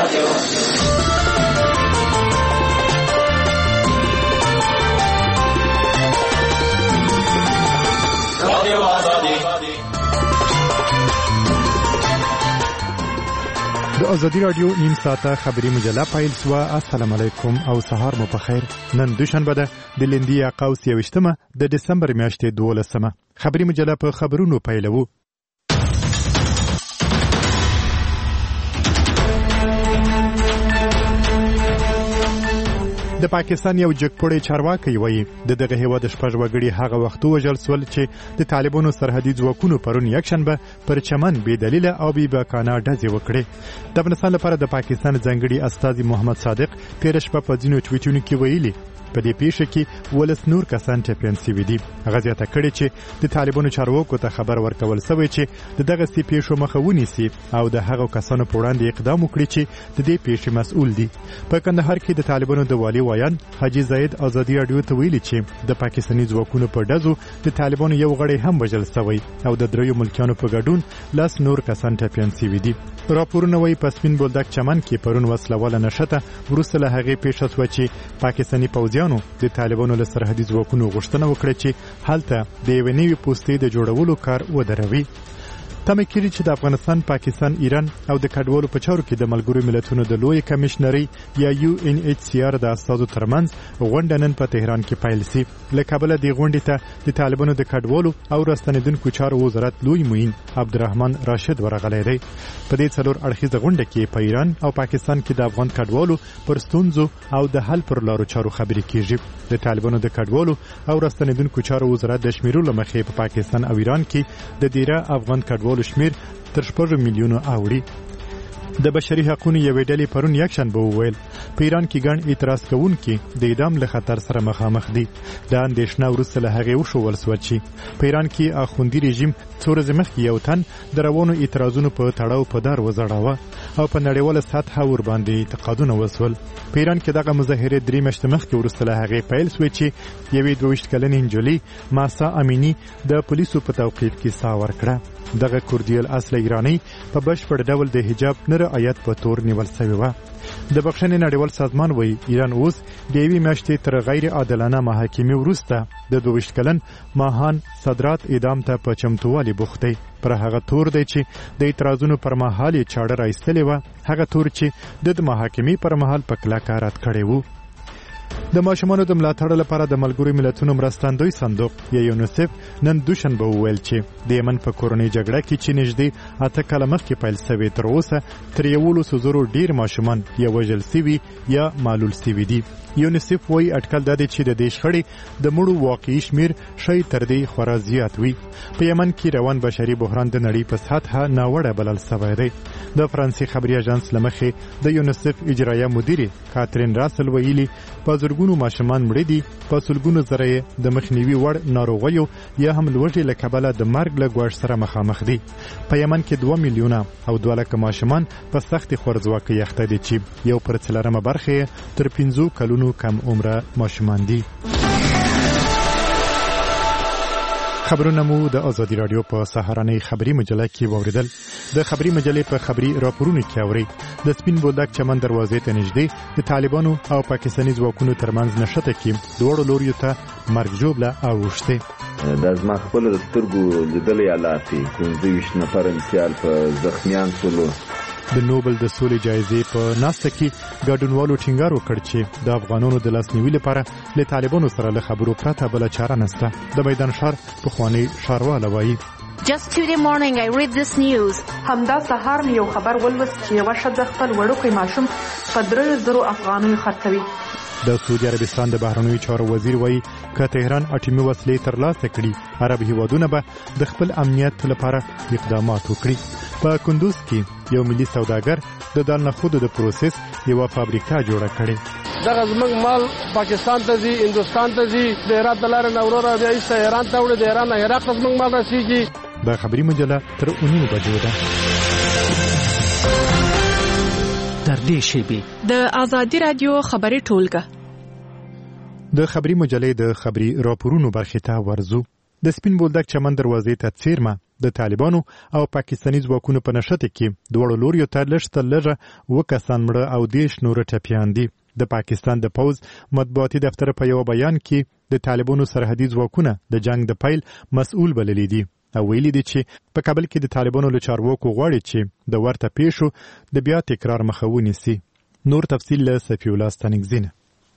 د ازادي رادیو نیم ساعته خبری مجله پیل شوه. السلام علیکم او سهار مو په خیر. نن دوشنبه ده د لندي قوس 21 د دسمبر میاشتې 12 خبری مجله په خبرونو پیلوو. د پاکستان یو جګپوړی چارواکي وایي د دغه هیواد شپږ وګړي هغه وخت وژل شول چې د طالبانو سرحدي ځواکونو پرون یکشنبه پر چمن بې دلیله او بې باکانه ډزې وکړې. د افغانستان لپاره د پاکستان ځانګړي استازي محمد صادق تېره شپه په ځینو ټویټونو کې ویلي په دې پیښه کې ولس نور کسان ټپیان شوي دي. هغه زیاته کړې چې د طالبانو چارواکو ته خبر ورکول شوی چې د دغسې پیښو مخه ونیسي او د هغو کسانو په وړاندې اقدام وکړي چې د دې پیښې مسؤل دي. په کندهار کې د طالبانو د والي ویان حاجي زاید ازادي رادیو ته ویلي چې د پاکستاني ځواکونو په ډزو د طالبانو یو غړی هم وژل شوی او د دریو ملکیانو په ګډون لاس نور کسان ټپیان شوي دي. راپورونه وايي په سپین بولدک چمن کې پرون وسلواله نشته وروسته له هغې پیښه شوه چې پاکستاني پوځیانو د طالبانو له سرحدي ځواکونو غوښتنه وکړه چې هلته د یوې نوې پوستې د جوړولو کار ودروي. تمه کړي چې د افغانستان، پاکستان، ایران او د کډوالو په چارو کې د ملګرو ملتونو د لوی کمشنري یا UNHCR د استازو ترمنځ غونډه نن په تهران کې پیل شي. له کابل د غونډې ته د طالبانو د کډوالو او راستنیدونکو چارو وزارت لوی معین عبدالرحمن راشد ورغلی دی. په دې څلور اړخیزه غونډه کې په ایران او پاکستان کې د افغان کډوالو پر ستونزو او د حل پر لارو چارو خبرې کیږي. د طالبانو د کډوالو او راستنیدونکو چارو وزارت د شمیرو لمخې په پاکستان او ایران کې د ډیره افغان کډوالو شمیر تر 6 میلیونو اوړي. د بشري حقوقو یوې ډلې پرون یکشنبه وویل په ایران کې ګڼ اعتراض کوونکي د اعدام له خطر سره مخامخ دي. دا اندېښنه وروسته له هغې وښودل شوه چې په ایران کې اخوندي رژیم څو ورځې مخکې یو تن د روانو اعتراضونو په تړاو په دار وځړاوه او په نړیواله سطحه ورباندې اعتقادونه وسول. په ایران کې دغه مظاهرې 3 میاشتې مخکې وروسته له هغې پیل شوې چې یوې 22 کلنې نجلۍ ماسا امینی د پولیسو په توقیف کې ساه ورکړه. دغه کوردیل اصله ایرانی په بشپړ ډول د حجاب نه رعایت په تور نیول شوی و. د بخښنې نړیوال سازمان وایي ایران اوس د یوې میاشتې تر غیر عادلانه محاکمې وروسته د 22 کلن ماهان صدرات اعدام ته په چمتووالي بوخت دی. پر هغه تور دی چې د اعتراضونو پر مهال یې چاړه راایستلې وه، هغه تور چې د محاکمې پر مهال په کلکه رد کړی و. د ماشومانو د ملاتړ لپاره د ملګرو ملتونو مرستندوی صندوق یا یونیسف نن دوشنبه وویل چې د یمن په کورنۍ جګړه کې چې نږدې 8 کاله مخکې پیل شوې تر اوسه تر 100,000 ډیر ماشومان یا وژل شوي یا معلول شوي دي. یونیسف وایي اټکل دا دی چې د دې شخړې د مړو واقعي شمیر شاید تر دې خورا زیات وي. په یمن کې روان بشري بحران د نړۍ په سطحه ناوړه بلل شوی دی. د فرانسې خبري اژانس لمخې د یونیسف اجرایه مدیره کاترین راسل ویلي په زرګونو ماشومان مړه دي، په سلګونو زره د مخنیوي وړ ناروغیو یا هم لوږې له کبله د مرګ له ګواښ سره مخامخ دي. په یمن کې 2 میلیونه او 2 لکه ماشومان په سختې خوارځواکۍ اخته دي چې 1/4 برخه تر 15 کلونو کم عمره ماشومان دي. خبرونه مو د ازادي رادیو په سهارنۍ خبری مجله کې واوریدل. د خبری مجلې په خبری راپورونو کې اوري د سپین بولدک چمن دروازې ته نږدې د طالبانو او پاکستاني ځواکونو ترمنځ نښته کې دوړو لوریو ته مرګ ژوبله اوښته. د ازما خپل د سترګو لیدلې علافي 25 نفر انسیال په زخمیان شولو. د نوبل د سولې جایزې په ناسته کې ګډونوالو ټینګار وکړ چې د افغانانو د لاسنیوي لپاره له طالبانو سره له خبرو پرته بله چاره نشته. د میدان ښار پخوانی ښارواله وایي Just today morning I read this news. همدا سهار مې یو خبر ولوست چې یوه ښځه خپل وړوکی ماشوم په 3,000 افغانیو خرڅوي. د سعودي عربستان د بهرنیو چارو وزیر وایي که تهران اټومي وسلې ترلاسه کړي عرب هیوادونه به د خپل امنیت لپاره اقدامات وکړي. په کندوز کې یو ملي سوداګر د دال نخودو د پروسس یوه فابریکه جوړه کړې. دغه زموږ مال پاکستان ته ځي، هندوستان ته ځي، د هرات د لارې نه وروره بیا ایسته ایران ته وړي، د ایران نه عراق ته زموږ مال رسېږي. د خبري مجله تر 9 بجو ده. تر دې شیبې د ازادي رادیو خبري ټولګه د خبري مجلې د خبري راپورونو برخې ته ورزو. د سپین بولدک چمن دروازې ته څیرمه د طالبانو او پاکستاني ځواکونو په نښته کې دواړو لوریو ته لږه 2 کسان مړه او 10 نور ټپیان دي. د پاکستان د پوز مطبوعاتي دفتر په یو بیان کې د طالبانو سرحدي ځواکونه د جنگ د پیل مسؤل بللي دي او ویلي دي چې په کابل کې د طالبانو له چارواکو غواړي چې د ورته پیښو د بیا تکرار مخه ونیسي. نور تفصیل له صفی الله ستانکزینه.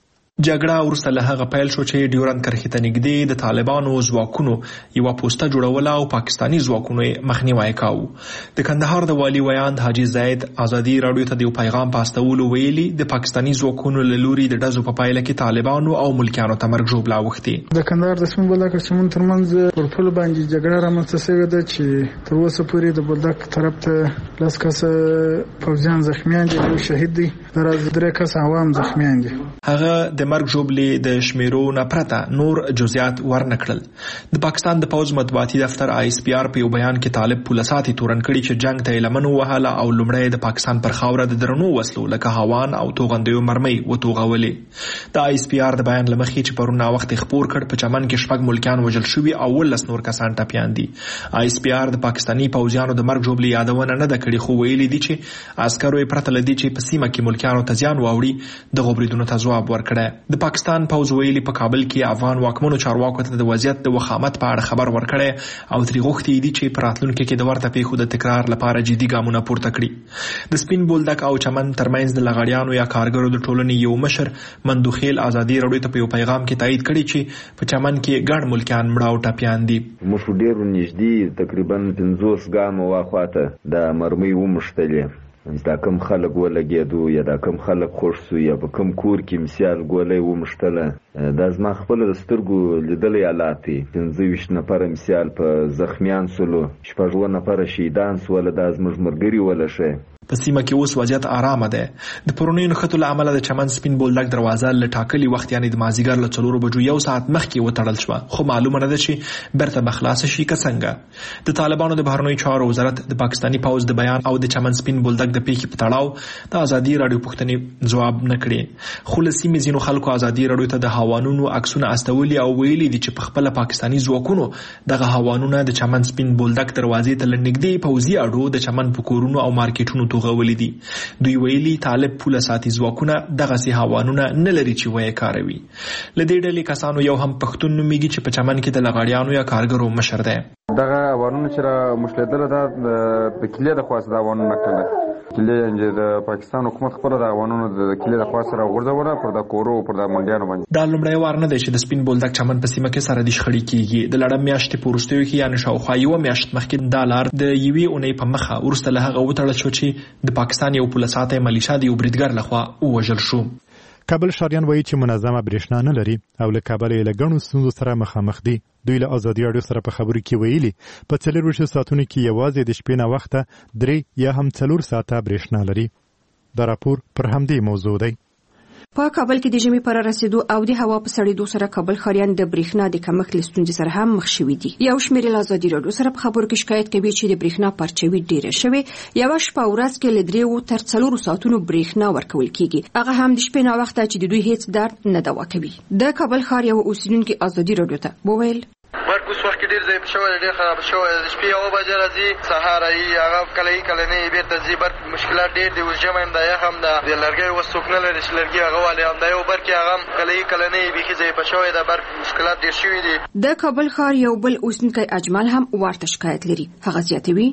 جګړه وروسته له هغه پیل شو چې ډیورند کرښې ته نږدې د طالبانو ځواکونو یوه پوسټه جوړوله او پاکستاني ځواکونو یې مخنیوی کاوه. د کندهار د والي ویاند حاجي زید ازادي راډیو ته د یو پیغام په استولو ویلي د پاکستاني ځواکونو له لوري د ډزو په پایله کې طالبانو او ملکیانو ته مرګ ژوبله اوښتې. د کندهار د سیمې بولدک سیمون ترمنځ پر پل باندې جګړه رامنځته شوې ده چې تر اوسه پورې د بولدک طرف ته 10 کسه پوځیان زخمیان دي او شهید دي، تر 3 کسه عوام زخمیان دي. هغه د مرګ ژوبلې د شمیرو نه پرته نور جزئیات ورنکړل. د پاکستان د پوز مطبوعاتي دفتر ISPR په یو بیان کې طالب پولیساتي تورن کړي چې جنگ ته لمن وهاله او لومړی د پاکستان پر خاوره د درنو وسلو لکه هاوان او توغندیو مرمۍ وتوغولې. د ISPR د بیان لمخې چې پرونه وخت خبر کړ په چمن کې 6 ملکیان وژل شوي او 19 نور کسان ټپیان دي. ISPR د پاکستاني پوځیانو د مرګ ژوبلې یادونه نه ده کړې، خو ویلي دي چې عسکرو یې پرته لدی چې په سیمه کې ملکیانو ته زیان واوړي د غوبریدونو ته ځواب ورکړی. د پاکستان پوز ویلي په کابل کې افغان واکمنو چارواکو ته د وضعیت د وخامت په اړه خبر ورکړی او ترې غوښتي دي چې په راتلونکي کې د ورته پیښو د تکرار لپاره جدي ګامونه پورته کړي. د سپین بولدک او چمن ترمنځ د لغړیانو یا کارګرو د ټولنې یو مشر مندوخیل ازادي راډیو ته په یو پیغام کې تایید کړي چې په چمن کې ګڼ ملکیان مړه او ټپیان دي. موږ ډېر نږدې تقریبا 50 ګامه واخواته د مرمۍ ومشتلې. دا کم خلک ولګېدو یا دا کم خلک خوښ سو یا په کم کور کې مثال ګولۍ ومشتله. دا زما خپله د سترګو لیدلی حالات دي. 25 نفره مثال په زخمیان سولو، 6 نفره شهیدان سوله. دا زموږ ملګري ولشه. په سیمه کې اوس وضعیت آرامه ده. د پرونیو نښتو له امله د چمن سپین بولدک دروازه له ټاکلي وخت یعنې د مازدیګر له 4 بجو 1 ساعت مخکې وتړل شوه، خو معلومه نه ده چې بیرته به خلاصه شي که څنګه. د طالبانو د بهرنیو چارو وزارت د پاکستاني پوځ د بیان او د چمن سپین بولدک د پیښې په تړاو د ازادي راډیو پوښتنې ځواب نه کړې، خو له سیمې ځینو خلکو ازادي راډیو ته د هاوانونو عکسونه استولي او ویلي دي چې په خپله پاکستاني ځواکونو دغه هاوانونه د چمن سپین بولدک دروازې ته له نږدې پوځي اډو د چمن په کورونو او مارکیټونو توغولي دي. دوی ویلي طالب پولیساتي ځواکونه دغسې هاوانونه نه لري چې ویې کاروي. له دې ډلې کسانو یو هم پښتون نومیږي چې په چمن کې د لغړیانو یا کارګرو مشر دی. دغه هاوانونه چې را مشلېدله دا د کلې د خوا څخه د هاوانونه نقل کلې د پاکستان حکومت خپله د هاوانونو د کلې د خوا سره غورځوله پر د کورو پر د منډیانو باندې. دا لومړی وار نه دی چې د سپین بولدک چمن په سیمه کې سرحدي شخړې کېږي. د لړم میاشتې په وروستیو کې یعنې شاوخوا 1 میاشت مخکې دا لار د 1 اونۍ په مخه وروسته له هغه وتړل شو چې د پاکستان یو پولیساتی ملیشه د یو بریدګر لخوا ووژل شو. کابل ښاریان وایي چې منظمه برېښنا نه لري او له کابله یې له ګڼو ستونزو سره مخامخ دي. دوی له ازادي راډیو سره په خبرو کې ویلي په 24 ساعتونو کې یوازې د شپې نه وخته 3 یا هم 4 ساعته برېښنا لري. دا راپور پر همدې موضوع دی. په کابل کې د ژمي پر رسیدو او د هوا په سړېدو سره کابل ښاریان د برېښنا د کمښت له ستونزې سره هم مخ شوي دي. یو شمېر له ازادي راډیو سره په خبرو کې شکایت کوي چې د برېښنا پرچوي ډېره شوې. یوه شپه ورځ کې له 3 تر 4 ساعتونو برېښنا ورکول کېږي، هغه هم د شپې ناوخته چې د دوی هیڅ درد نه دوا کوي. د کابل ښار یو اوسیدونکي ازادي راډیو ته وویل برق اوس وخت کې ډېر ضعیف شوی، ډېر خراب شوی. د شپې 1 بجې راځي، سهار راځي، هغه کله نه بېرته ځي. برق مشکلات ډېر دي. اوس ژمی هم دا یخ هم ده. د لرګیو اوس څوک نه لري چې لرګي هغه والي هم دا یو برق یې هغه هم کله نه بیخي ضعیفه شوی ده. برق مشکلات ډېر شوي دي. د کابل ښار یو بل اوسیدونکی اجمل هم ورته شکایت لري. هغه زیاتوي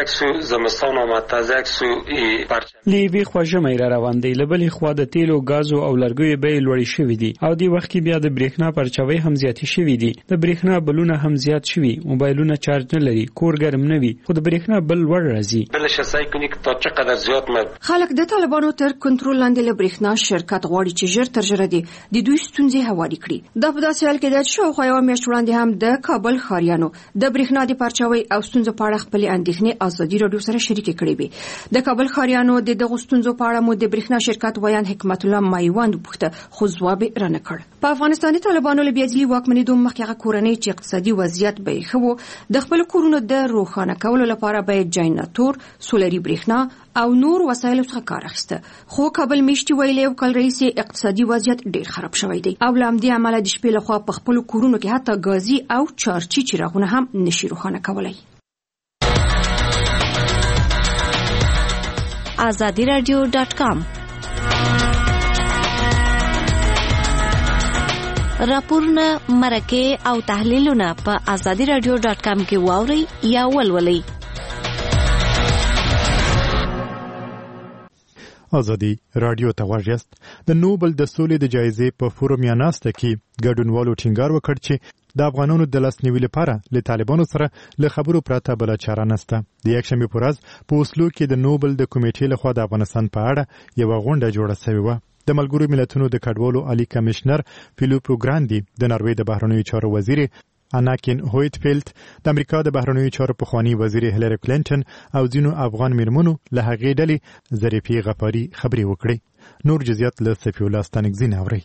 زمستان آمد تازه له یوې خوا ژمی را روان دی، له بلې خوا د تیلو ګازو او لرګیو بیې لوړې شوي دي او دې وخت کې بیا د برېښنا پرچوي هم زیاتې شوي دي. د برېښنا بلونه هم زیات شوي، موبایلونه چارج نه لري، کور ګرم نه وي، خو د برېښنا بل لوړ راځي. خلک د طالبانو تر کنټرول لاندې له برېښنا شرکت غواړي چې ژر تر ژره د دوی ستونزې هواري کړي. دا په داسې حال کې ده چې شاوخوا 1 میاشت وړاندې هم د کابل ښاریانو د برېښنا د پرچوي او ستونزو په اړه خپلې اندېښنې ازادي راډیو سره شریکې کړې وې. د کابل ښاریانو د دغو ستونزو په اړه مو د برېښنا شرکت ویان حکمت الله مایوند وپوښته، خو ځواب یې رانه کړ. په افغانستان کې طالبانو له بېعدلي واکمنېدو مخکې هغه کورنۍ چې اقتصادي وضعیت به یې ښه و د خپل کورونو د روښانه کولو لپاره باید جنراتور، سولري برېښنا او نور وسایلو څخه کار اخیسته. خو کابل میشتي ویلي وکړ رئیس اقتصادي وضعیت ډېر خراب شوی دی او له همدې امله د شپې لخوا په خپلو کورونو کې حتی ګازي او چارجي چراغونه هم نشي روښانه کولی. azadiradio.com. راپورونه، مرکې او تحلیلونه په azadiradio.com کې واورئ یا ولولئ. ازادي رادیو ته غوږ یاست. د نوبل د سولې د جایزې په فورم یا ناسته کې ګډونوالو ټینګار وکړ چې د افغانانو د لاسنیوي لپاره له طالبانو سره له خبرو پرته بل چاره نشته. د یکشنبه په ورځ په اوسلو کې د نوبل د کمیټې لخوا د افغانستان په اړه یو غونډه جوړه شوې و. د ملګرو ملتونو د کډوالو عالی کمشنر فیلیپو ګراندي، د ناروې د بهرنیو چارو وزیر اناکین هویتفیلد، د امریکا د بهرنیو چارو پخوانی وزیر هیلری کلینټن او ځینو افغان میرمنو له هغې ډلې ظریفې غفاري خبرې وکړې. نور جزئیات له صفی الله ستانکزین اوري.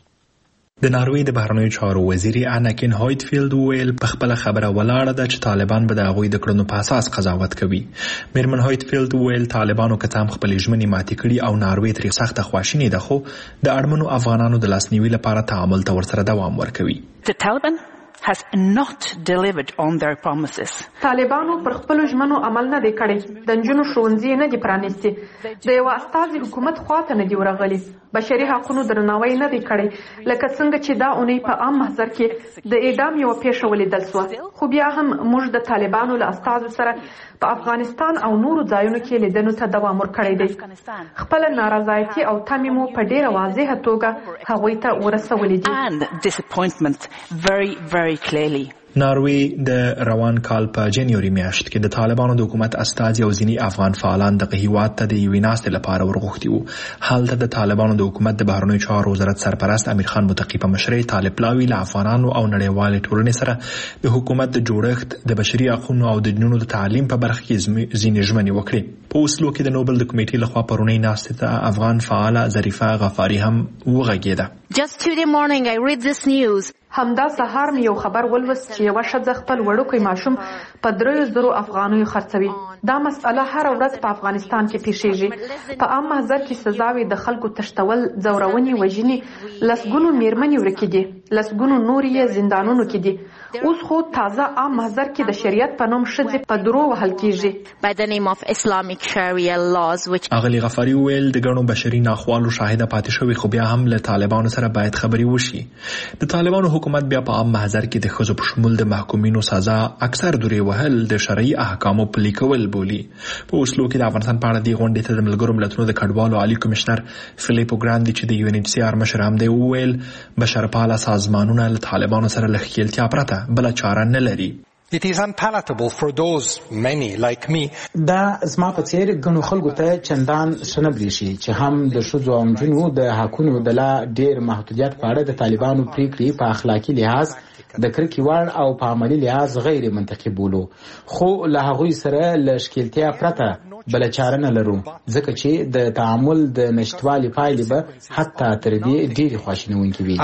د ناروې د بهرنیو چارو وزیر اناکین هویتفیلد ویل په خپل خبره ولاړه ده چې طالبان به د هغوی د کړنو په اساس قضاوت کوي. میرمن هویتفیلد ویل طالبانو که هم خپل ژمنې ماتې کړي او ناروې ترې سخته خواشینې ده، خو د اړمنو افغانانو د لاسنیوي لپاره تعامل ته ورسره دوام ورکوي. The Taliban has not delivered on their promises. طالبانو پر خپل ژمنو عمل نه دی کړی. د نجونو ښوونځي نه دي پرانیستي. د یو استازي حکومت خواته نه دی ورغلي. بشري حقوقو درناوی نه دی کړی. لکه څنګه چې دا اونۍ په عام محضر کې د اعدام یو پیښه ولیدل شوه. خو بیا هم موږ د طالبانو له استازو سره په افغانستان او نورو ځایونو کې لیدنو ته دوام ورکړی دی. خپل نارضایتي او تمې مو په ډیره واضحه توګه هغوی ته ورسولې دي. And disappointment very, very clearly. ناروې د روان کال په جنوري میاشت کې د طالبانو د حکومت استازي او ځینې افغان فعالان د هیواد ته د یوې ناستې لپاره ورغوښتي وو. هلته د طالبانو د حکومت د بهرنیو چارو وزارت سرپرست امیر خان متقی په مشرۍ طالب پلاوي له افغانانو او نړیوالې ټولنې سره د حکومت د جوړښت، د بشري حقوقو او د جنونو د تعلیم په برخه کې ځینې ژمنې وکړې. په اوسلو کې د نوبل د کمیټې لخوا پرونی ناستې ته افغان فعاله ظریفه غفاري هم وغږېده. Just today morning I read this news. همدا سهار مې یو خبر ولوست چې یوه ښځه خپل وړوکی ماشوم په 3,000 افغانیو خرڅوي. دا مسئله هر ورځ په افغانستان کې پیښیږي. په عام محضر کې سزاوي د خلکو تشتول، ځورونې، وژنې، لسګونو میرمنې ورکې دي، لسګونو نور یې زندانونو کې دي. اوس خو تازه عام محضر کې د شریعت په نوم ښځې په درو وهل کیږي. By the name of Islamic Sharia laws which اغلی غفاری ویل د ګڼو بشري ناخوالو شاهده پاتې شوی، خو بیا هم له طالبانو سره باید خبرې وشي. د طالبانو حکومت بیا په عام محضر کې د ښځو په شمول د محکومینو سزا اکثر دورې وهل د شرعي احکامو پلي کول بولي. په اوسلو کې د افغانستان په اړه د غونډې ته د ملګرو ملتونو د کډوالو عالی کمشنر فیلیپو ګراندي چې د UNHCR مشر هم دی وویل بشرپاله سازمانونه له طالبانو سره له ښکیلتیا پرته بله چاره نه لري. It is unpalatable for those many like me. دا زما په څیر ګڼو خلکو ته چندان شنه بریښي چې هم د ښځو او نجونو د حقونو د لا ډیر محدودیت په اړه د طالبانو پریکړې په اخلاقي لحاظ د کرکې وړ او په عملی لحاظ غیر منطقي بولو. خو له هغوی سره له ښکیلتیا پرته بل چاره نه لرو، ځکه چې د تعامل د نشټوالي پایلې به حتی تر دې ډېرې خواشینونکې وي.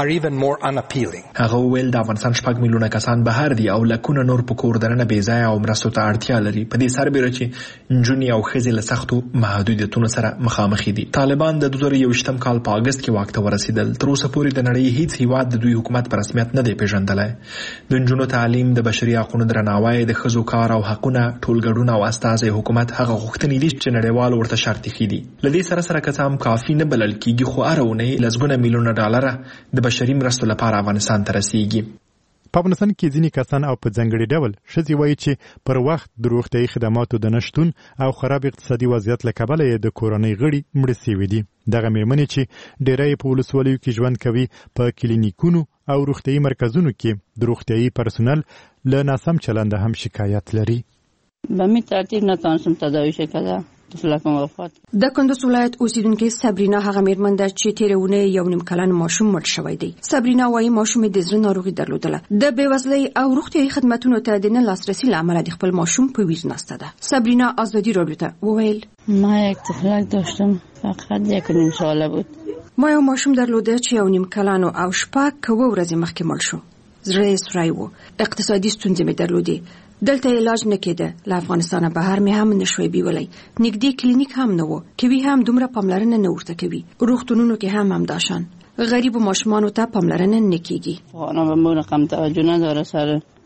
هغه وویل د افغانستان 6 میلیونه کسان بهر دي او لکونه نور په کور دننه بې ځایه او مرستو ته اړتیا لري. په دې سربیره چې نجونې او ښځې له سختو محدودیتونو سره مخامخ دي. طالبان د 2021 کال په اګست کې واک ته ورسېدل. تر اوسه پورې د نړۍ هیڅ هیواد د دوی حکومت په رسمیت نه دی پیژندلی. د نجونو تعلیم، د بشري حقوقو درناوی، د ښځو کار او حقونه، ټولګډون او استازي حکومت هغه غوښتنې دي چې نړیوال ورته شرط ایښي دي. له دې سره که څه هم کافي نه بلل کېږي، خو هره اونۍ لسګونه میلیونه ډالره د بشري مرستو لپاره افغانستان ته رسیږي. په افغانستان کې ځینې کسان او په ځانګړي ډول ښځې وایي چې پر وخت د روغتیايي خدماتو د نشتون او خراب اقتصادي وضعیت له کبله یې د کورنۍ غړي مړه شوي دي. دغه میرمنې چې ډیری په ولسوالیو کې ژوند کوي په کلینیکونو او روغتیايي مرکزونو کې د روغتیايي پرسونل له ناسم چلنده هم شکایت لري. به می ترتیب نتونستم تداوی شکده. د کندوز ولایت اوسیدونکې صبرینا هغه میرمن ده چې تیرونه یو نیم کلن ماشوم مړ شوی دی. صبرینا وايي ماشوم د زړه ناروغي درلودله. د بیوزلۍ او روغتیايي خدماتو ته د نه لاسرسي لامل د خپل ماشوم په ویر نسته ده. صبرینا آزادی رادیو ته وویل ما یک طفلک داشتم فقط 1.5 ساله بود. ما یو ماشوم درلوده چې یو نیم کلن او شپږ ورځې مخکې مړ شو. زړه یې سوری و. اقتصادي ستونزې مې درلودې. دلته علاج نکېده. له افغانستانه بهر مې هم نشوي بیولای. نږدې کلینیک هم نه و. کوي هم دومره پاملرنه نه ورته کوي. روغتونونو کې هم داشان. غریب ماشومانو ته پاملرنه نکېږي. خانم به مون رقم توجه نداره سر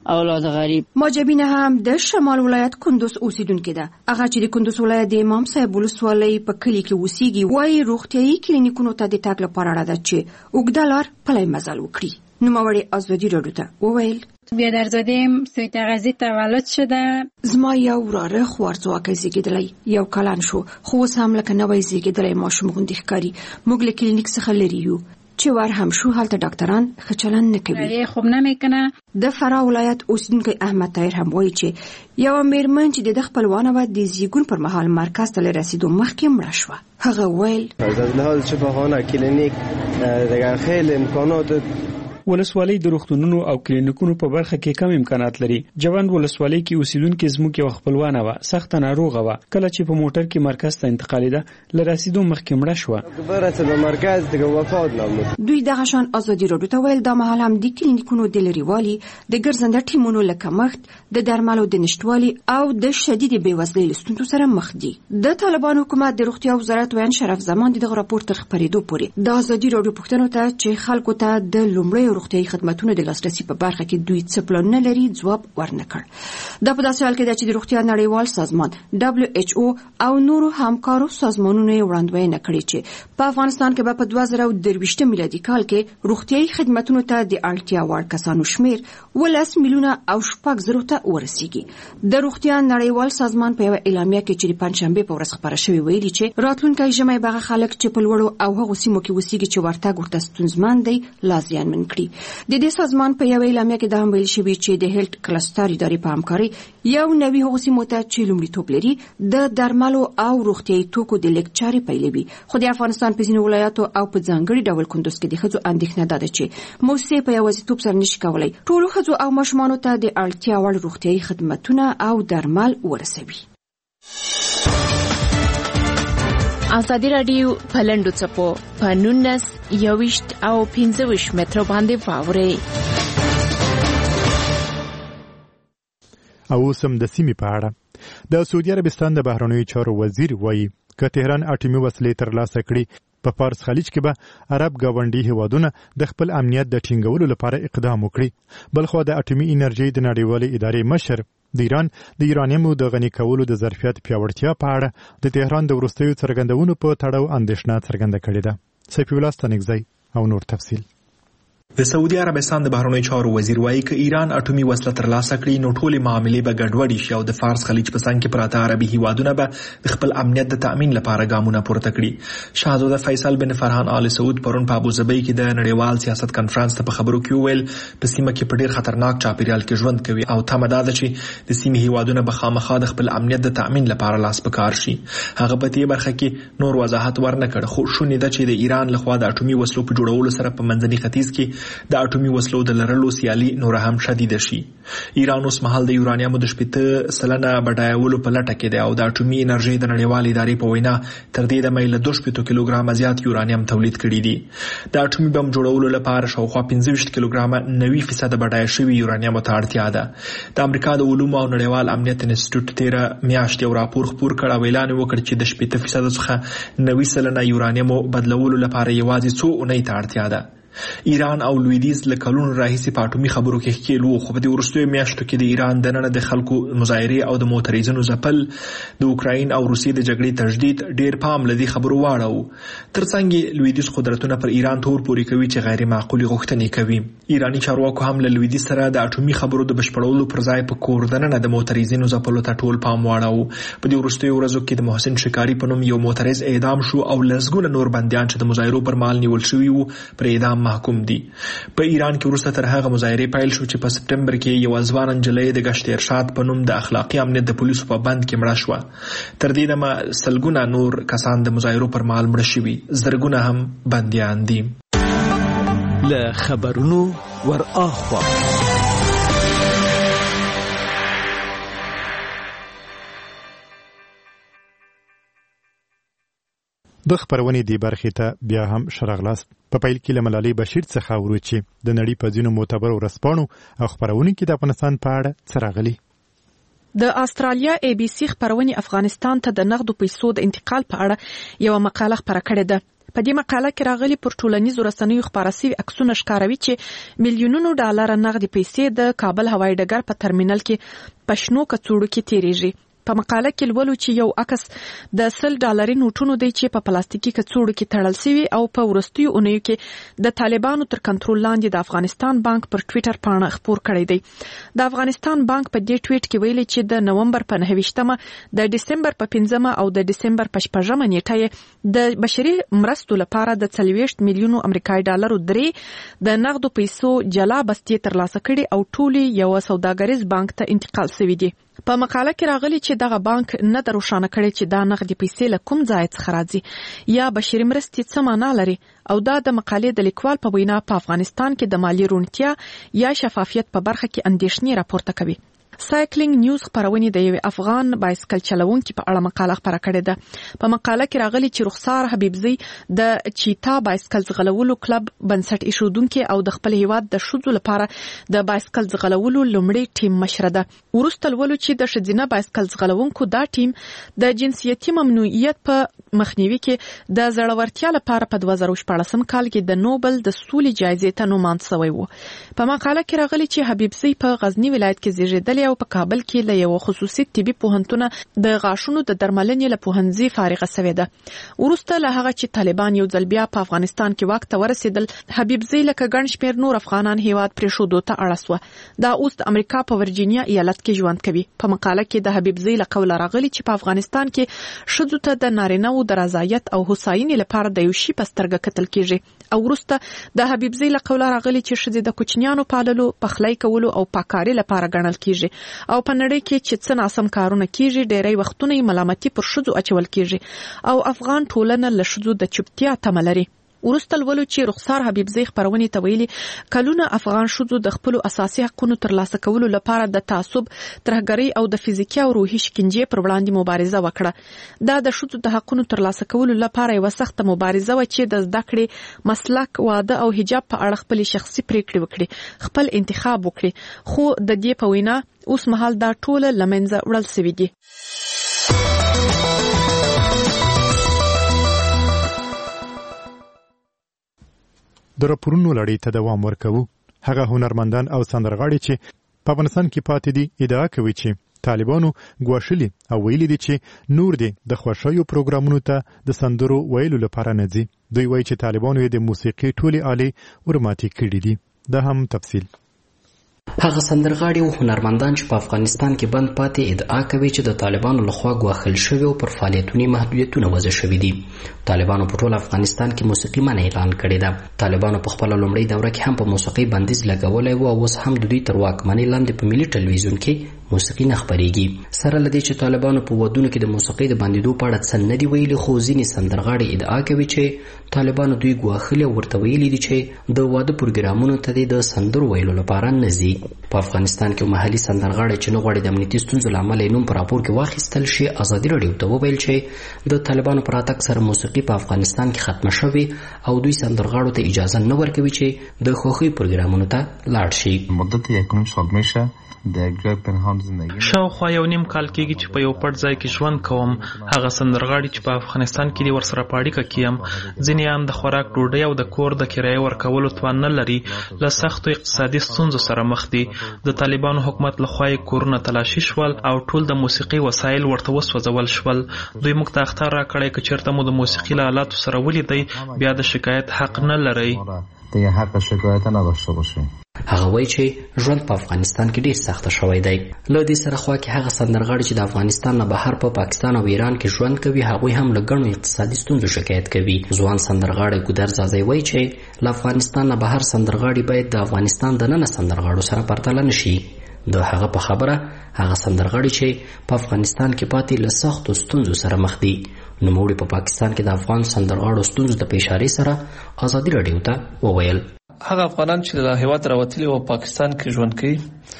اولاد غریب. ماجبینه هم د شمال ولایت کندوز اوسیدونکې ده. هغه چې د کندوز ولایت د امام صاحب ولسوالۍ په کلي کې اوسېږي وایي روغتیايي کلینیکونو ته د تګ لپاره اړه ده چې اوږده لار پلی مزل وکړي. نوموړې ازادي راډیو ته وویل بیادرزادیم سوی تغذی تولد شده. زما یو وراره خوارځواکی زیږېدلی 1 کلن شو خو اوس هم لکه نوی زیږېدلی ماشوم غوندې ښکاري. موږ له کلینیک څخه لرې یو چې ور هم شو هلته ډاکټران ښه چلند نه کوي. خوب نمیکنه. د فراه ولایت اوسیدونکی احمد طاهر هم وایي چې یوه میرمن چې د خپلوانه به د زیږون پر مهال مرکز ته له رسیدو مخکې مړه شوه. هغه ویل از لحاظ شفاخانه کلینیک دیگر خیلی امکانات ولسوالۍ د روغتونونو او کلینیکونو په برخه کې کم امکانات لري. جوان ولسوالۍ کې اوسیدونکو زموږ یو خپلوانه و سخت ناروغه و کله چې په موټر کې مرکز ته انتقالیده لرسیدو مخکې مړه شوه. برته به مرکز دیگه وفات نمود. دوی دغه شان ازادي راډیو ته ویل دا مهال هم د کلینیکونو د لريوالي د ګرځنده ټیمونو له کمښت د درملو د نشټوالي او د شدید بیوزلۍ ستونزو سره مخ دي. د طالبان حکومت د روغتیا وزارت وین شرف زمان دغه راپور تر خبرېدو پورې د ازادي راډیو پوښتنو ته چې خلکو ته د لومړی روغتیايي خدماتونو د لاسرسي په برخه کې دوی څه پلان لري ځواب ورنکړ. دا په داسې حال کې ده چې د روغتیا نړیوال سازمان WHO او نورو همکارو سازمانونو یې وړاندوینه کړې چې په افغانستان کې به په 2023 میلادي کال کې روغتیايي خدماتونو ته د اړتیا وړ کسانو شمیر 10 میلیونه او 6 زره ته ورسیږي. د روغتیا نړیوال سازمان په یو اعلامیه کې چې د پنځشنبه په ورځ خبره شوې ویلي چې راتلونکي ژمي به خلک چې په لوړو او هغو سیمو کې اوسېږي چې ورتګ ورته ستونزمن دی لا زیانمن کړي. د دې سازمان په یو اعلامیه کې دا هم ویل شوی چې د هیلت کلستر ادارې په همکاري یو نوي هغو سیمو ته چې لومړیتوب لري د درملو او روغتیايي توکو د لیکچاري پیلوي. خو د افغانستان په ځینو ولایاتو او په ځانګړي ډول کندوز کې د ښځو اندېښنه ده چې موسسې په یوازیتوب سره نشي کولی ټولو ښځو او ماشومانو ته د اړتیا وړ روغتیايي خدمتونه او درمل ورسوي. ازادي راډیو په لنډو څپو په 19 21 او 25 متر باندې واوري. او سم د سیمې په اړه د سعودي عربستان د بهرنیو چارو وزیر وایي که تهران اټومي وسلې ترلاسه کړي په فارس خلیج کې به عرب گاونډي هیوادونه د خپل امنیت د ټینګولو لپاره اقدام وکړي. بلخو د اټومي انرژي د نړیوالې ادارې مشر د ایران د یورانیمو د غني کولو د ظرفیت پیاوړتیا په اړه د تهران د وروستیو څرګندونو په تړاو اندېښنه څرګنده کړې ده. سیف الله ستانکزی او نور تفصیل. د سعودي عربستان د بهرنیو چارو وزیر وایي که ایران اټومي وسله ترلاسه کړي نو ټولې معاملې به ګډوډې شي او د فارس خلیج په څنګ کې پراته عربي هیوادونه به د خپل امنیت د تأمین لپاره ګامونه پورته کړي. شاهزاده فیصل بن فرحان آل سعود پرون په ابوظبي کې د نړیوال سیاست کانفرنس ته په خبرو کې وویل په سیمه کې په ډیر خطرناک چاپیریال کې ژوند کوي او تمه ده چې د سیمې هیوادونه به خامخا د خپل امنیت د تأمین لپاره لاس په کار شي. هغه په دې برخه کې نور وضاحت ورنکړ خو شونې ده چې د ایران لخوا د اټومي وسلو په جوړولو سره په منځني ختیځ کې د اټومي وسلو د لرلو سیالي نور هم شدید شي. ایران اوس مهال د یورانیمو د 70% بډایولو په لټه کې دی او د اټومي انرژي د نړیوالې ادارې په وینا تر دې دمه له 2 کیلوګرام زیات یورانیم تولید کړي دي. د اټومي بم جوړولو لپاره شاوخوا 25 کیلوګرام 90% بډای شوی یورانیم ته اړتیا ده. د امریکا د علومو او نړیوال امنیت انسټیټیوټ تیر میاشت یو راپور خپور کړ او اعلان وکړ چې د 70% څخه 90% یورانیم بدلولو لپاره یوازې 2 اونۍ ته اړتیا ده. ایران او لویدیز له کلونو راهیسې په اټومي خبرو کې ښکېل وو خو په دې وروستیو میاشتو کې د ایران دننه د خلکو مظاهرې او د معترضینو ځپل د اوکراین او روسیې د جګړې تجدید ډیر پام له دې خبرو واړو. ترڅنګ لویدیز قدرتونه پر ایران تور پورې کوي چې غیر معقولې غوښتنې کوي. ایرانی چارواکو هم له لویدیز سره د اټومي خبرو د بشپړولو پر ځای په کور دننه د معترضینو ځپلو ته ټول پام واړو. په دې وروستیو ورځو کې د محسن شکاری په نوم یو معترض اعدام شو او لسګونه نور بندیان چې د مظاهرو پر مهال نیول شوي وو پر اعدام محکوم دي. په ایران کې وروسته تر هغه مظاهرې پیل شو چې په سپټمبر کې یو ځوان نجلۍ د گشت ارشاد په نوم د اخلاقی امنیت د پولیسو په بند کې مړه شوه. تر دې دمه سلګونه نور کسان د مظاهرو پر مهال مړه شوي، زرګونه هم بندیان دي. له خبرونو ور اخوا د خبرونې دی برخې ته بیا هم شرغلاست. په پیل کې له ملالۍ بشیر څخه اورو چې د نړۍ په ځینو معتبرو ورځپاڼو او خبرونو کې د افغانستان په اړه څه راغلي. د استرالیا ABC خبرونه افغانستان ته د نقدو پیسو د انتقال په اړه یو مقاله خبره کړې ده. په دې مقاله کې راغلي پر ټولنیزو رسنیو خبره شوی عکسونه ښکاروي چې میلیونونو ډالر نقدي پیسې د کابل هوایي ډګر په ترمینل کې په شنو کڅوړو کې تیریږي. په مقاله کې لولو چې یو عکس د $100 نوټونو دی چې په پلاستیکي کڅوړو کې تړل شوی او په ورستیو اونیو کې د طالبانو تر کنټرول لاندې د افغانستان بانک پر ټوئیټر پاڼه خپور کړی دی. د افغانستان بانک په دې ټوئیټ کې ویلي چې د نومبر په 9 د ډسمبر په 5 او د ډسمبر په 6 نیټه د بشري مرستو لپاره د 40 میلیونو امریکایي ډالرو درې د نقدو پیسو جلا بستې ترلاسه کړي او ټولي یو سوداګریز بانک ته انتقال شوی دي. په مقاله کې راغلي چې دغه بانک نه دروښانه کړي چې دا نقدي پیسې له کوم ځای څخه راځي یا بشري مرستې څه معنا لري او دا د مقالې د لیکوال په وینا په افغانستان کې د مالی روڼتیا یا شفافیت په برخه کې اندېښنې راپورته کوي. سایکلینګ نیوز خبرونه د یو افغان بایسکل چلوونکي په اړه مقاله خبره کړې ده. په مقاله کې راغلي چې رخسار حبیبزی د چیتا بایسکل ځغلولو کلب بنسټ ایښودونکي او د خپل هیواد د ښځو لپاره د بایسکل ځغلولو لومړی ټیم مشره ده. ورسته لولو چې د ښځینه بایسکل ځغلونکو دا ټیم د جنسیتي ممنوعیت په مخنیوي کې د زړورتیا لپاره په 2014 کال کې د نوبل د سولې جایزې ته نوماند شوی و. په مقاله کې راغلي چې حبیبزی په غزنی ولایت کې زیږیدلی او په کابل کې له یو خصوصي طبي پوهنتون د غاښونو د درملنې له پوهنځي فارغه شوې ده. ورسته له هغه چې طالبان یو ځل بیا په افغانستان کې واک ته ورسېدل، حبیبزی لکه ګڼ شمېر نور افغانان هیواد پرېښودو ته اړ شوه. دا اوس د امریکا په ورجینیا ایالت کې ژوند کوي. په مقاله کې د حبیبزی له قوله راغلي چې په افغانستان کې ښځو ته د نارینه‌و د رضایت او هوساینې لپاره د یو شي په سترګه کتل کیږي. او ورسته د حبیبزی له قوله راغلي چې ښځې د کوچنیانو پاللو، پخلی کولو او پاکاري لپاره ګڼل کیږي او په نړۍ کې چې څه ناسم کارونه کیږي ډېری وختونه ملامتي پر ښځو اچول کیږي او افغان ټولنه له ښځو د چوپتیا تمه لري. ورسته لولو چې رخسار حبیبزی خبرونې ته ویلي کلونه افغان ښځو د خپل اساسي حقوقو ترلاسه کولو لپاره د تعصب، ترهګرۍ او د فزیکي او روحي شکنجې پر وړاندې مبارزه وکړه. دا د ښځو د حقوقو ترلاسه کولو لپاره یو سخته مبارزه و چې د زده کړې، مسلک، واده او حجاب په اړه خپل شخصي پریکړې وکړي، خپل انتخاب وکړي. خو د دې په وینا اوس مهال دا ټول لمنځه وړل شوي دي. د راپورونو لړۍ ته دوام ورکوو. هغه هنرمندان او سندرغاړي چې په افغانستان کې پاتې دي ادعا کوي چې طالبانو ګواښلي او ویلي دي چې نور دي د خوښیو پروګرامونو ته د سندرو ویلو لپاره نه ځي. دوی وایي چې طالبانو د موسیقي ټولې آلې ورماتې کړي دي. دا هم تفصیل. هغه سندرغاړي او هنرمندان چې په افغانستان کې بند پاتې ادعا کوي چې د طالبانو لخوا ګواښل شوی او پر فعالیتونو محدودیتونه وضع شوي دي. طالبانو په ټول افغانستان کې موسیقي منع اعلان کړې ده. طالبانو په خپل لومړۍ دوره کې هم په موسیقي بندیز لګولی و او اوس هم د دوی تر واکمنۍ لاندې په ملي ټلویزیون کې موسیقي نه خپرېږي. سره له دې چې طالبانو په ودونو کې د موسیقي د بندیدو په اړه څه نه دي ویلي، خو ځینې سندرغاړي ادعا کوي چې طالبانو دوی ګواښلي او ورته ویلي دي چې د واده پروګرامونو ته د سندرو ویلو لپاره نه ځي. په افغانستان کې محلي سندرغاړي چې نه غواړي د امنیتي ستونزو له امله یې نوم په راپور کې واخیستل شي، ازادي راډیو ته وویل چې د طالبانو پر راتګ سره موسیقي په افغانستان کې ختمه شوې او دوی سندرغاړو ته اجازه نه ورکوي چې د خوښۍ پروګرامونو ته لاړ شي. مدت 1 سال میشه در گروه پنهان زندگی شاوخوا یو نیم کال کېږي چې په یو پټ ځای کې ژوند کوم. هغه سندرغاړي چې په افغانستان کې دي ورسره په اړیکه کې یم. ځینې هم د خوراک، ډوډۍ او د کور د کرایې ورکولو توان نه لري. له سختو اقتصادي ستونزو سره مخ دي. د طالبانو حکومت لخوا یې کورونه تلاشي شول او ټول د موسیقي وسایل ورته وسوځول شول. دوی موږ ته اخطار راکړی که چېرته مو د موسیقي له آلاتو سره ولیدئ بیا د شکایت حق نه لرئ. دیگه حق شکایت نداشته باشه. هغه وایي چې ژوند په افغانستان کې ډیر سخت شوی دی. له دې سره خوا کې هغه سندرغاړي چې د افغانستان نه بهر په پاکستان او ایران کې ژوند کوي هغوی هم له ګڼو اقتصادي ستونزو شکایت کوي. ځوان سندرغاړی ګودر زازی وایي چې له افغانستان نه بهر سندرغاړي باید د افغانستان د ننه سندرغاړو سره پرتله نشي. د هغه په خبره هغه سندرغاړي چې په افغانستان کې پاتې له سختو ستونزو سره مخ دي. نوموړي په پاکستان کې د افغان سندرغاړو ستونزو ته په اشارې سره ازادي راډیو ته وویل هغه افغانان چې له هیواد راوتلي او پاکستان کې ژوند کوي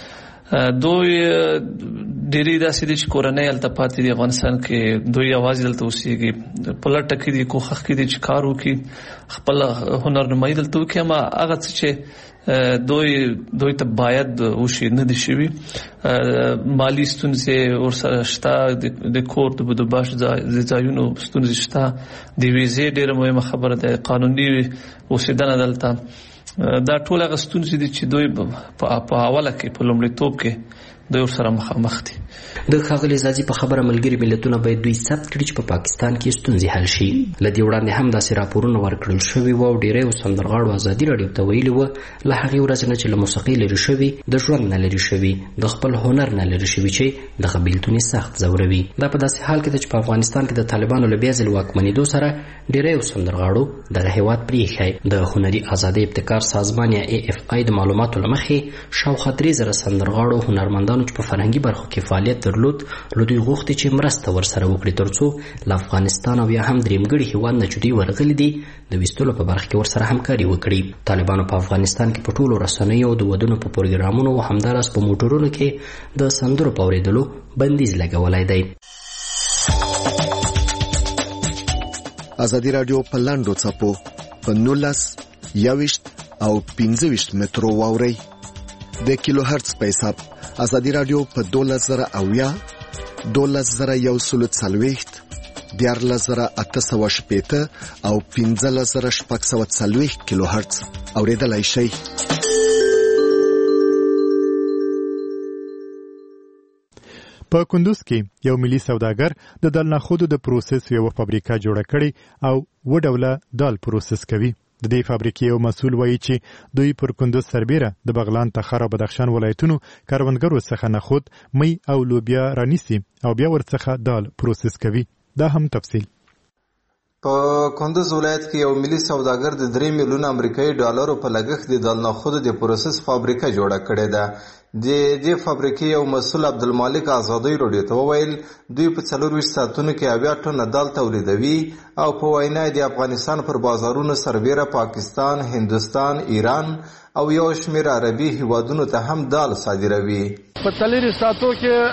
دوی ډېری داسې دي چې کورنۍ هلته پاتې دي افغانستان کې دوی یوازې دلته اوسېږي په لټه کې دي کوښښ کې دي چې کار وکړي خپل هنرنمایي دلته وکړي اما هغه څه چې دوی ته باید وشي نه دي شوي مالی ستونزې ورسره شته د کور د بندوبست ځایونو ستونزې شته د ویزې ډېره مهمه خبره ده قانوني اوسېدنه دلته دا ټول هغه ستونزې دي چې دوی په اوله کې په لومړیتوب کې دوی ورسره مخامخ دي. د ښاغلي زازي په خبره ملګري ملتونه باید دوی ثبت کړي چې په پاکستان کې ستونزې حل شي. له دې وړاندې هم داسې راپورونه ورکړل شوي وو او ډېری سندرغاړو ازادي راډیو ته ویلي وو له هغې ورځې نه چې له موسیقۍ لرې شوي د ژوند نه لرې شوي د خپل هنر نه لرې شوي چې دغه بېلتون سخت ځوروي. دا په داسې حال کې ده چې په افغانستان کې د طالبانو له بیا ځلې واکمنېدو سره ډېری سندرغاړو دغه هېواد پرېښی. د هنري ازادۍ ابتکار سازمان یا AFI د معلوماتو له مخې شاوخوا 3000 سندرغاړو هنرمندانو چې په فرهنګي برخو کې فعالیت درلود له دوی غوښتي چې مرسته ورسره وکړي ترڅو له افغانستان او یا هم درېمګړي هېواد نه چې دوی ورغلي دي د ویستلو په برخه کې ورسره همکاري وکړي. طالبانو په افغانستان کې په ټولو رسنیو او د ودونو په پروګرامونو او همداراز په موټرونو کې د سندرو په اورېدلو بندیز لګولی دی. ازادي راډیو په لاندو څپو په 19 21 او 25 مترو واوري د کیلو هرتز په حساب ازادي راډیو په 12000 12140 14880 او 15640 کیلو هرتز اوریدلای شئ. په کندوز کې یو ملي سوداګر د دال نخودو د پروسس یو فابریکه جوړه کړې او وډوله دال پروسس کوي. د دې فابریکې یو مسؤل وایي چې دوی پر کندوز سربیره د بغلان تخار او بدخشان ولایتونو کروندګرو څخه نخود می او لوبیا رانیسي او بیا ورڅخه دال پروسس کوي. دا هم تفصیل. په کندوز ولایت کې یو ملي سوداګر د 3 میلیون امریکایي ډالرو په لګښت د دال نخودو د پروسس فابریکه جوړه کړې ده. د دې فابریکې یو مسؤل عبدالمالک ازادي راډیو ته وویل دوی په 24 ساعتونو کې 80 ټنه دال تولیدوي او په وینا د افغانستان پر بازارونو سربیره پاکستان، هندوستان، ایران او یو شمېر عربي هیوادونو ته هم دال صادروي. په 24 ساعتو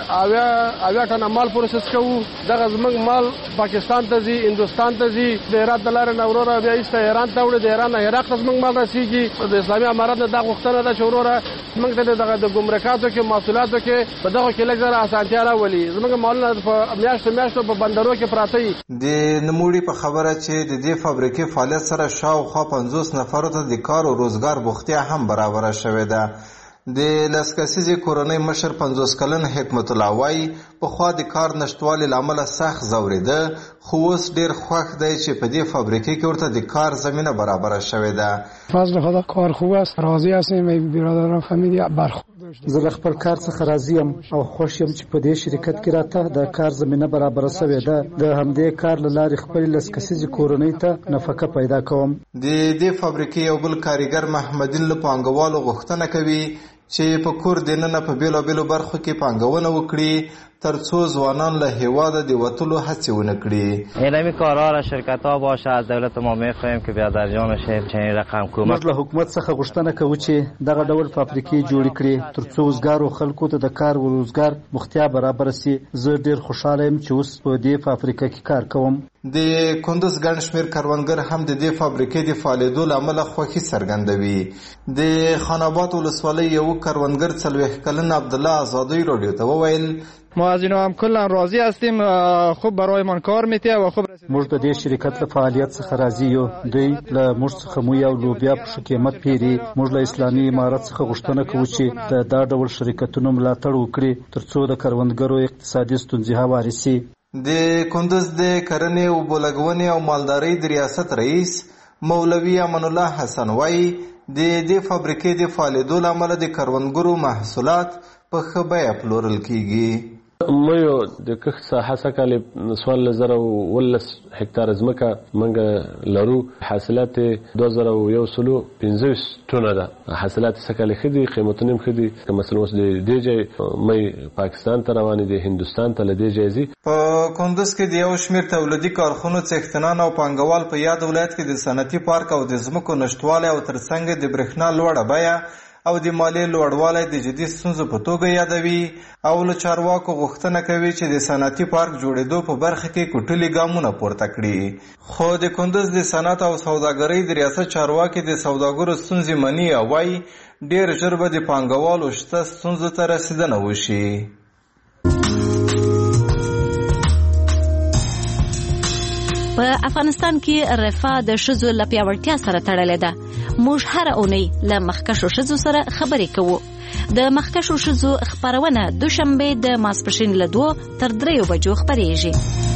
کې 80 ټنه مال پروسس کوو. دغه زموږ مال پاکستان ته ځي، هندوستان ته ځي، د هرات د لارې نه وروره بیا ایسته ایران ته وړي، د ایران نه عراق ته زموږ مال رسیږي. د اسلامي امارات نه دا غوښتنه ده چې وروره موږ ته دغه د ګمرکاتو کې محصولاتو کې په دغه کې لږ زره اسانتیا راولي. زموږ مالونه په میاشتو په بندرو کې پراته دي. د نوموړي په خبره چې د دې فابریکې فعالیت سره شاوخوا 50 نفرو ته د کار او روزګار بوختیا هم برابره شوې ده. د لسکسیزې کورنۍ مشر 50 کلن حکمت الله وایي پخوا د کار نشتوالي له امله سخت ځورېده خو اوس ډېر خوښ دی چې په دې فابریکې کې ورته د کار زمینه برابره شوې ده. فضل خدا کار خوب است، راضی هستیم. برادران فامیلی برخورد زه له خپل کار څخه راضی یم او خوش یم چې په دې شرکت کې راته د کار زمینه برابره شوې ده. د همدې کار له لارې خپل لسکسیزې کورنۍ ته نفقه پیدا کوم. د دې فابریکې یو بل کاریګر محمدین له پانګوالو غوښتنه کوي چې په کور دننه په بیلو برخو کې پانګونه وکړي ترڅو ځوانان له هیواده د وتلو هڅې ونه کړي. علمی کارها را شرکت‌ها باشه از دولت ما می‌خواهیم که بیا در جام شه چنین رقم کومک. موږ له حکومت څخه غوښتنه کوو چې دغه ډول فابریکې جوړې کړي ترڅو وزګارو خلکو ته د کار او روزګار بوختیا برابر شي. زه ډیر خوشاله یم چې اوس په دې فابریکه کې کار کوم. د کندوز ګڼ شمېر کروندګر هم د دې فابریکې د فعالېدو له امله خوښي څرګندوي. د خاناباد ولسوالۍ یو کروندګر 40 کلن عبدالله ازادی راډیو ته وویل ما از اینا هم کلا راضی هستیم، خوب برایمان کار میته و خوب موږ د دې شرکت له فعالیت څخه راضی یو. دوی له موږ څخه مو یو لوبیا په قیمت پیری. موږ له اسلامي امارات څخه غوښتنه کوو چې دا ډول شرکتونو ملاتړ وکړي ترڅو د کروندګرو اقتصادي ستونزې هوارې شي. د کندوز د کرنې او بولګونې او مالدارۍ د ریاست رئیس مولوي امان الله حسن وایي د دې فابریکې د فعالېدو له امله د کروندګرو محصولات په ښه بیه پلورل کیږي. مو د کښت ساحه سکه 2011 هکتار ځمکه موږ لرو. حاصلات 2115 ټنه ده. حاصلات سکه خدي قیمتونه هم خدي. مثلا اوس د دې ځای مې پاکستان ته روانې دي، هندوستان ته لدې ځای. په کندوز کې د یو شمېر تولیدي کارخونو څښتنان او پانګوال په یاد ولایت کې د صنعتي پارک او د ځمکو نشټوالی او ترڅنګ د برېښنا لوړه بیه او د مالیې لوړوالی د جدي ستونزو په توګه یادوي او له چارواکو غوښتنه کوي چې د صنعتي پارک جوړېدو په برخه کې کوټلي ګامونه پورته کړي. خو د کندز د صنعت او سوداګرۍ د ریاست چارواکي د سوداګرو ستونزې مني او وایي ډېر ژر به د پانګوالو شته ستونزو ته رسیدنه وشي. په افغانستان کې رفاه د ښځو له پیاوړتیا سره تړلې ده. موږ هره اونۍ له مخکښو ښځو سره خبرې کوو. د مخکښو ښځو خپرونه دوشنبه د ماسپښین له 2 تر 3 بجو خپرېږي.